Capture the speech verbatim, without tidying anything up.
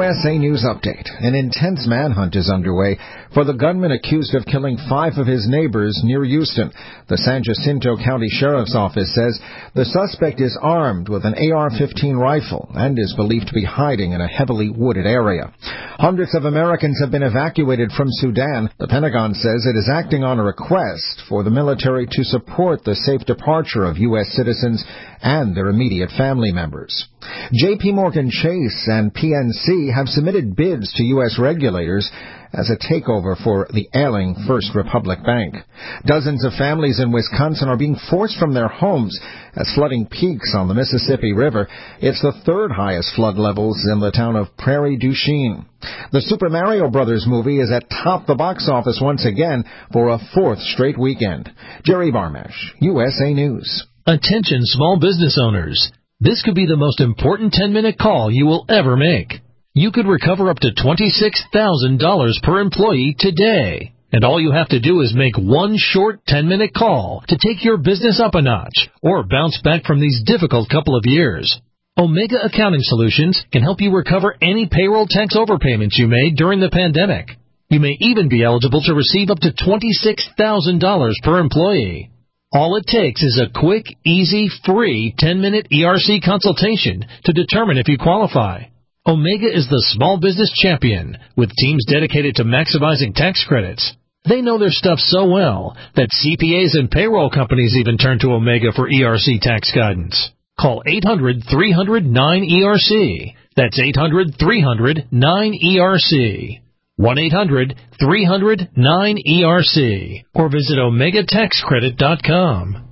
S A News Update. An intense manhunt is underway for the gunman accused of killing five of his neighbors near Houston. The San Jacinto County Sheriff's Office says the suspect is armed with an A R fifteen rifle and is believed to be hiding in a heavily wooded area. Hundreds of Americans have been evacuated from Sudan. The Pentagon says it is acting on a request for the military to support the safe departure of U S citizens and their immediate family members. J P Morgan Chase and P N C have submitted bids to U S regulators as a takeover for the ailing First Republic Bank. Dozens of families in Wisconsin are being forced from their homes as flooding peaks on the Mississippi River. It's the third highest flood levels in the town of Prairie du Chien. The Super Mario Brothers movie is at top the box office once again for a fourth straight weekend. Jerry Barmash, U S A News. Attention small business owners. This could be the most important ten-minute call you will ever make. You could recover up to twenty-six thousand dollars per employee today. And all you have to do is make one short ten-minute call to take your business up a notch or bounce back from these difficult couple of years. Omega Accounting Solutions can help you recover any payroll tax overpayments you made during the pandemic. You may even be eligible to receive up to twenty-six thousand dollars per employee. All it takes is a quick, easy, free ten-minute E R C consultation to determine if you qualify. Omega is the small business champion with teams dedicated to maximizing tax credits. They know their stuff so well that C P As and payroll companies even turn to Omega for E R C tax guidance. Call eight hundred, three hundred, nine E R C. That's eight hundred, three hundred, nine E R C. one eight hundred, three hundred, nine E R C or visit omega tax credit dot com.